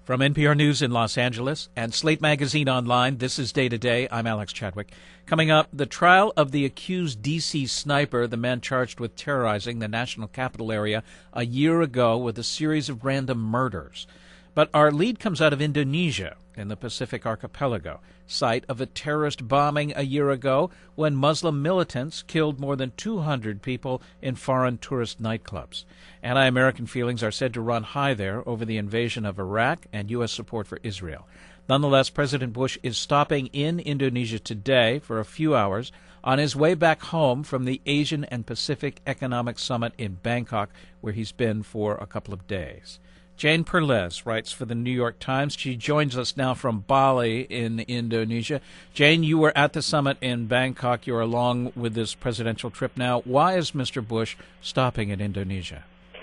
From NPR News in Los Angeles and Slate Magazine Online, this is Day to Day. I'm Alex Chadwick. Coming up, the trial of the accused D.C. sniper, the man charged with terrorizing the national capital area a year ago with a series of random murders. But our lead comes out of Indonesia in the Pacific Archipelago, site of a terrorist bombing a year ago when Muslim militants killed more than 200 people in foreign tourist nightclubs. Anti-American feelings are said to run high there over the invasion of Iraq and U.S. support for Israel. Nonetheless, President Bush is stopping in Indonesia today for a few hours on his way back home from the Asian and Pacific Economic Summit in Bangkok, where he's been for a couple of days. Jane Perlez writes for the New York Times. She joins us now from Bali in Indonesia. Jane, you were at the summit in Bangkok. You're along with this presidential trip now. Why is Mr. Bush stopping in Indonesia?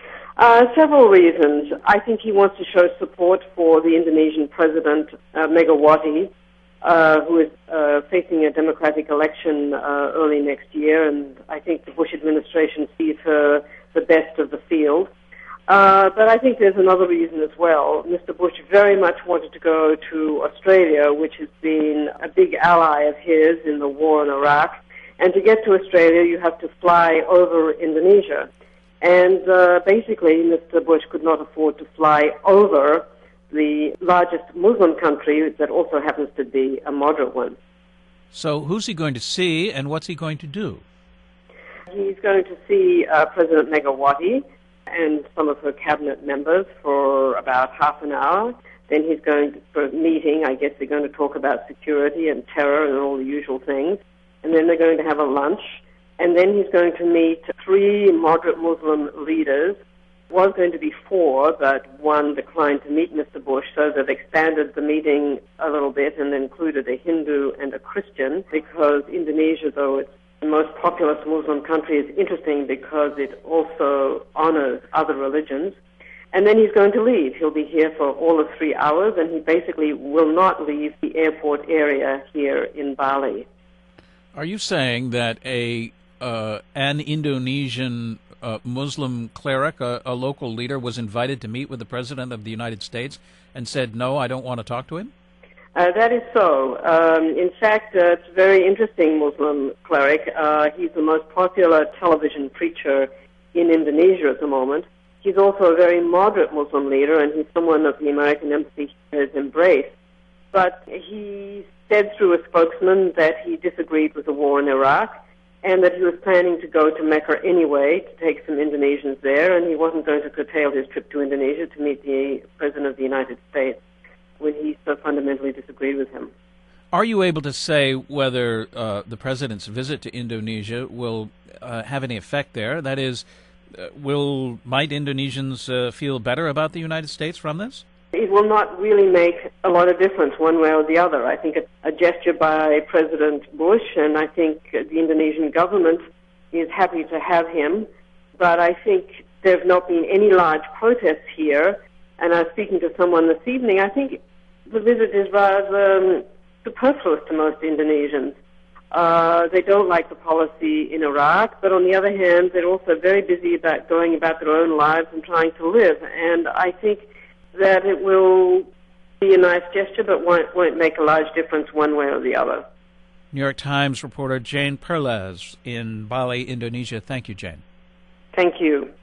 Several reasons. I think he wants to show support for the Indonesian president, Megawati, who is facing a democratic election early next year, and I think the Bush administration sees her the best of the field. But I think there's another reason as well. Mr. Bush very much wanted to go to Australia, which has been a big ally of his in the war in Iraq. And to get to Australia, you have to fly over Indonesia. And basically, Mr. Bush could not afford to fly over the largest Muslim country that also happens to be a moderate one. So who's he going to see, and what's he going to do? He's going to see President Megawati and some of her cabinet members for about half an hour. Then he's going for a meeting. I guess they're going to talk about security and terror and all the usual things. And then they're going to have a lunch. And then he's going to meet three moderate Muslim leaders. Was going to be four, but one declined to meet Mr. Bush, so they've expanded the meeting a little bit and included a Hindu and a Christian, because Indonesia, though it's the most populous Muslim country, is interesting because it also honors other religions. And then he's going to leave. He'll be here for all of 3 hours, and he basically will not leave the airport area here in Bali. Are you saying that an Indonesian Muslim cleric, a local leader, was invited to meet with the President of the United States and said, no, I don't want to talk to him? That is so. In fact, it's a very interesting Muslim cleric. He's the most popular television preacher in Indonesia at the moment. He's also a very moderate Muslim leader, and he's someone that the American embassy has embraced. But he said through a spokesman that he disagreed with the war in Iraq, and that he was planning to go to Mecca anyway to take some Indonesians there, and he wasn't going to curtail his trip to Indonesia to meet the President of the United States when he so fundamentally disagreed with him. Are you able to say whether the President's visit to Indonesia will have any effect there? That is, might Indonesians feel better about the United States from this? It will not really make a lot of difference one way or the other. I think it's a gesture by President Bush, and I think the Indonesian government is happy to have him. But I think there have not been any large protests here. And I was speaking to someone this evening. I think the visit is rather superfluous to most Indonesians. They don't like the policy in Iraq, but on the other hand, they're also very busy about going about their own lives and trying to live. And I think that it will be a nice gesture, but won't make a large difference one way or the other. New York Times reporter Jane Perlez in Bali, Indonesia. Thank you, Jane. Thank you.